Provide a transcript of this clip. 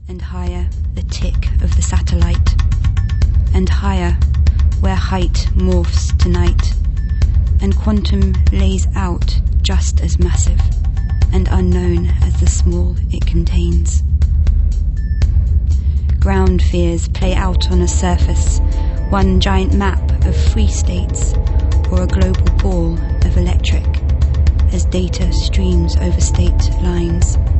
and higher the tick of the satellite, and higher where height morphs to night, and quantum lays out just as massive and unknown as the small it contains. Ground fears play out on a surface, one giant map of free states or a global ball of electric, as data streams over state lines.